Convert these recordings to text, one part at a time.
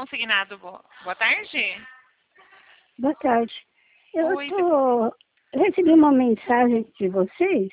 Consignado, boa tarde. Boa tarde. Oi, Recebi uma mensagem de vocês.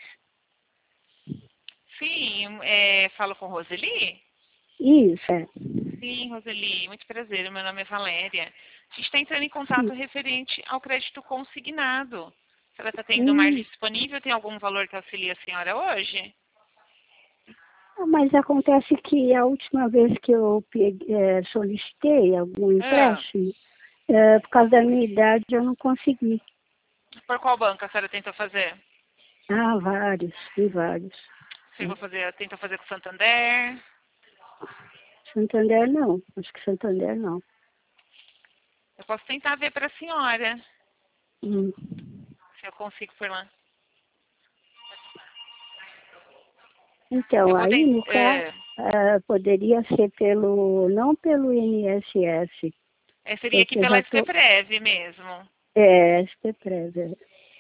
sim, falo com Roseli? Isso, é. Sim, Roseli, muito prazer, meu nome é Valéria. A gente está entrando em contato referente ao crédito consignado. A senhora está tendo margem disponível? Tem algum valor que auxilia a senhora hoje? Mas acontece que a última vez que eu solicitei algum empréstimo, por causa da minha idade, eu não consegui. Por qual banco a senhora tentou fazer? Ah, vários, vi vários. Tentou fazer com o Santander? Santander não, acho que Santander não. Eu posso tentar ver para a senhora, Hum. se eu consigo por lá. Então, aí no caso, poderia ser não pelo INSS. Seria aqui pela SPPrev mesmo. SPPrev.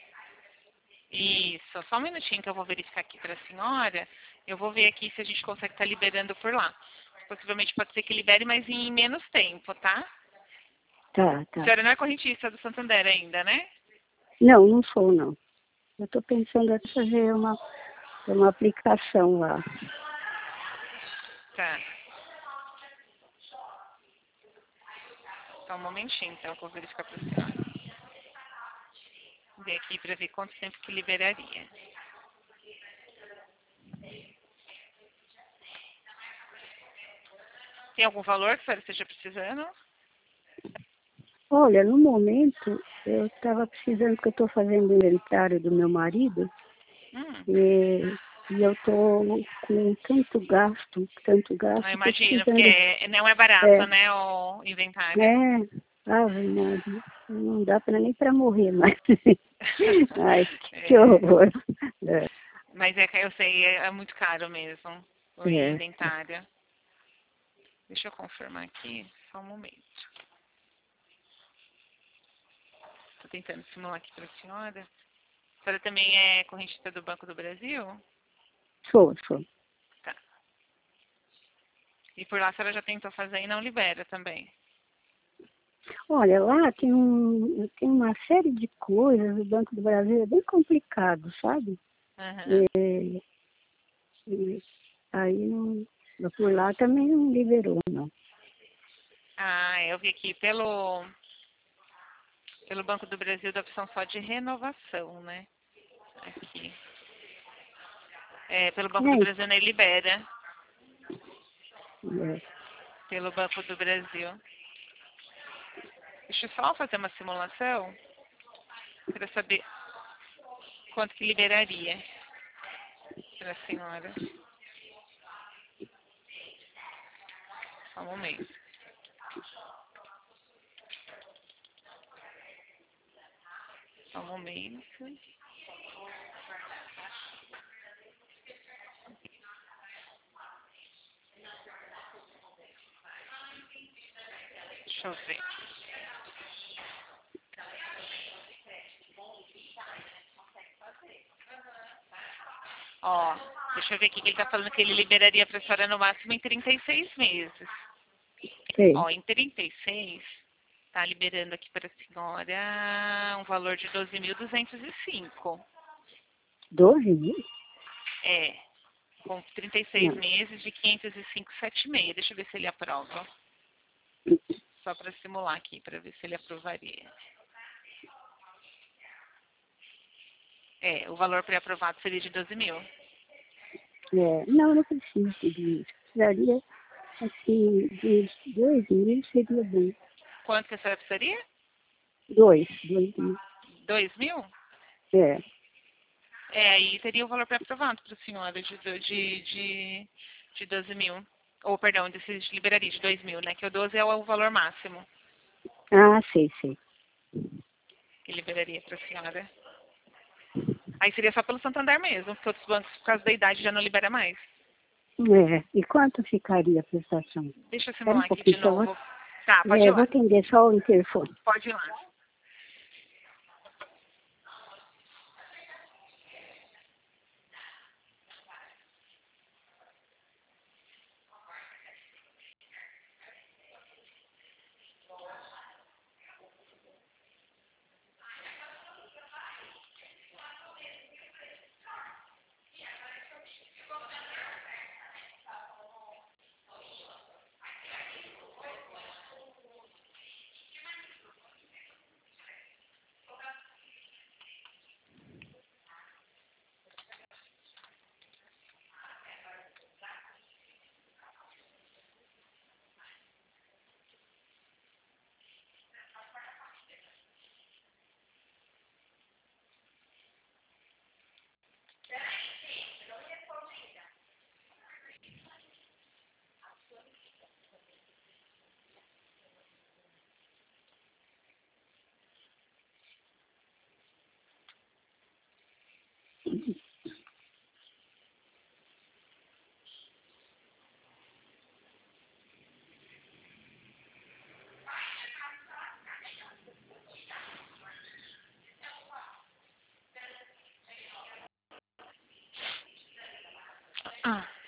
Isso, só um minutinho que eu vou verificar aqui para a senhora. Eu vou ver aqui se a gente consegue estar liberando por lá. Possivelmente pode ser que libere, mas em menos tempo, tá? Tá. A senhora não é correntista do Santander ainda, né? Não, não sou, não. Eu estou pensando em fazer uma aplicação lá. Tá. Só um momentinho, então, que eu vou verificar para a senhora. Ver aqui para ver quanto tempo que liberaria. Tem algum valor que a senhora esteja precisando? Olha, no momento, eu estava precisando, porque eu estou fazendo inventário do meu marido, e eu estou com tanto gasto, Eu imagino, precisando... porque não é barato, né, o inventário. Ave Maria, não dá nem para morrer mais. Ai, que horror. Mas eu sei, é muito caro mesmo, o inventário. Deixa eu confirmar aqui, só um momento. Estou tentando simular aqui para a senhora. A senhora também é correntista do Banco do Brasil? Sou. Tá. E por lá a senhora já tentou fazer e não libera também? Olha, lá tem uma série de coisas, o Banco do Brasil é bem complicado, sabe? E aí, por lá também não liberou, não. Ah, eu vi aqui pelo Banco do Brasil da opção só de renovação, né? Aqui. Pelo Banco do Brasil ele libera. Pelo Banco do Brasil. Deixa eu só fazer uma simulação para saber quanto que liberaria para a senhora. Só um momento. Só um momento. Deixa eu ver. Ó, deixa eu ver aqui que ele tá falando que ele liberaria para a senhora no máximo em 36 meses. Sim. Ó, em 36, tá liberando aqui para a senhora um valor de 12.205. 12 mil? Com 36 meses de 505,76. Deixa eu ver se ele aprova. Só para simular aqui, para ver se ele aprovaria. O valor pré-aprovado seria de 12 mil. Não preciso disso. Precisaria, assim, de 2 mil seria bom. Quanto que a senhora precisaria? 2 mil. 2 mil? Aí teria o valor pré-aprovado para a senhora de 12 mil. Ou, perdão, se liberaria de 2 mil, né? Que o 12 é o valor máximo. Ah, sei. Que liberaria para a senhora. Aí seria só pelo Santander mesmo, porque outros bancos, por causa da idade, já não libera mais. E quanto ficaria a prestação? Deixa eu simular aqui de novo. Tá, pode ir lá. Vou atender só o interfone. Pode ir lá. Ah.